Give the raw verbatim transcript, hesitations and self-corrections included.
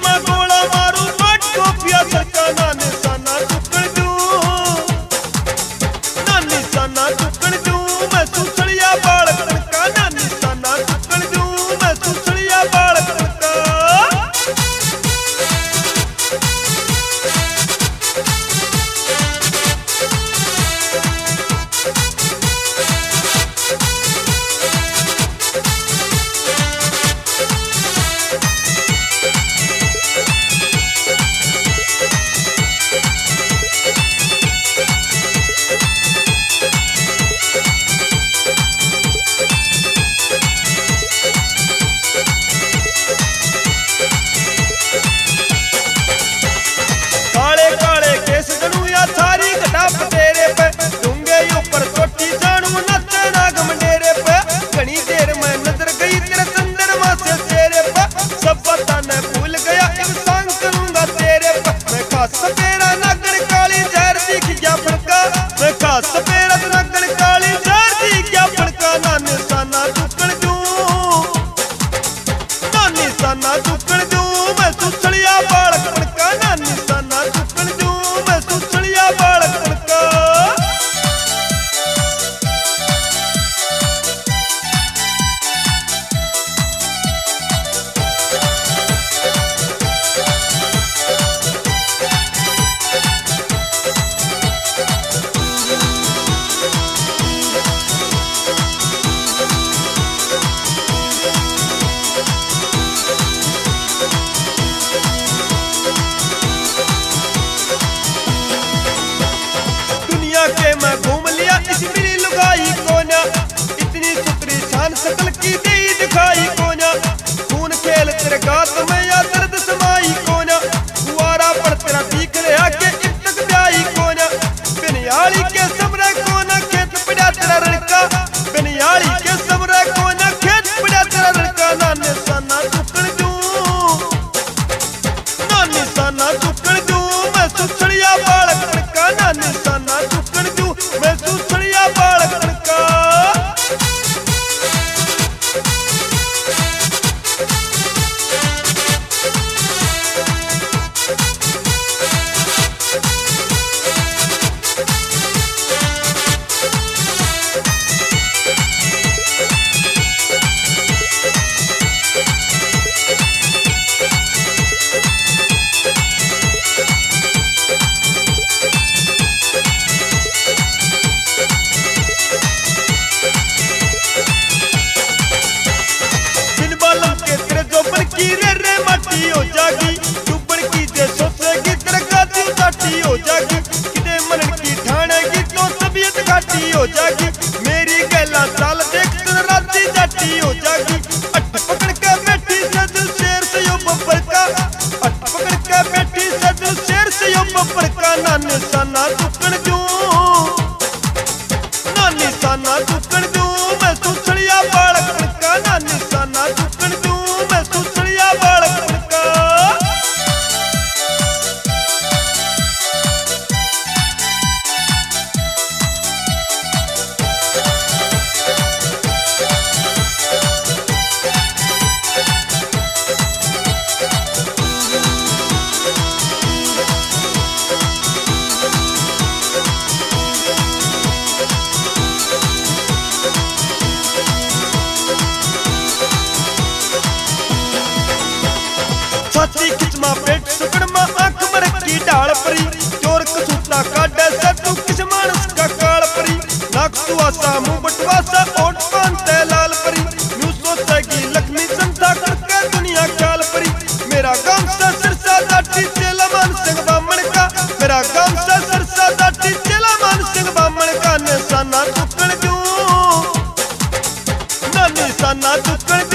मैं गोला मारू बाट को पिया सरका ना निशाना चुकन दूं ना निशाना चुकन दूं मैं सुसड़िया बाल कणका ना निशाना चुकन दूं मैं सुसड़िया बाल कणका। तेरे पे डूंगे ऊपर चोटी जानू नचे नाग मंडेरे पे घनी देर में नजर गई तेरे चंद्रमा से तेरे पे सब पता न भूल गया अब सांग करूंगा तेरे पे मैं खास सपेरा नागण काली जहर दिख गया फड़का मैं खास सपेरा नागण काली जहर दिख गया फड़का ना निशाना चुकन दूं ना निशाना चुकन दूं मैं सुसड़िया बाल कणका ना निशाना चुकन दूं मैं सुसड़िया बाल कणका। के मैं घूम लिया इस मेरी लुगाई कोना इतनी सुतरी शान सकल की दी दिखाई कोना खून खेल तेरे गात में या दर्द समाई कोना कुआरा पर तेरा दिख रहा के अब तक ब्याई कोना बिनियाली के समरे कोना खेत पड़ा तेरा लड़का बिनियाली के समरे कोना खेत पड़ा तेरा लड़का ना निशाना चुकन दूं ना निशाना चुकन दूं मैं सुसड़िया बाल कणका ना निशाना चुकन दूं मैं सुसड़िया बाल कणका। की रे रे माटी हो जागी डूबन की जे सोचेगी तेरे गाती उचाटी हो जागी किते मनन की ठानेगी तो तबीयत घाटी हो जागी मेरी गैला चाल देख तेरे राती जाटी हो जागी अट पकड़ के बैठी सज शेर से यो बब्बर का अट पकड़ के बैठी सज शेर से यो बब्बर का ना निशाना चुकन दूं ना निशाना चुकन दूं मैं सुसड़िया बाल कणका ना निशाना चुकन दूं मैं सुसड़िया बाल कणका। छाती खिचमा पेट सुकड़मा आंख मरक की ढाल परी चोर कसूता काटे से तू किस मानस का काल परी नाक सुवासा मुंह बटवासा ओट पानते लाल परी न्यू सोचेगी लक्ष्मी संता करके दुनिया ख्याल परी मेरा गांव से सिरसा दाटी चेला मान सिंह बामण का मेरा गांव से सिरसा दाटी चेला मान सिंह बामण का निशाना चुकन दूं ना निशाना चुकन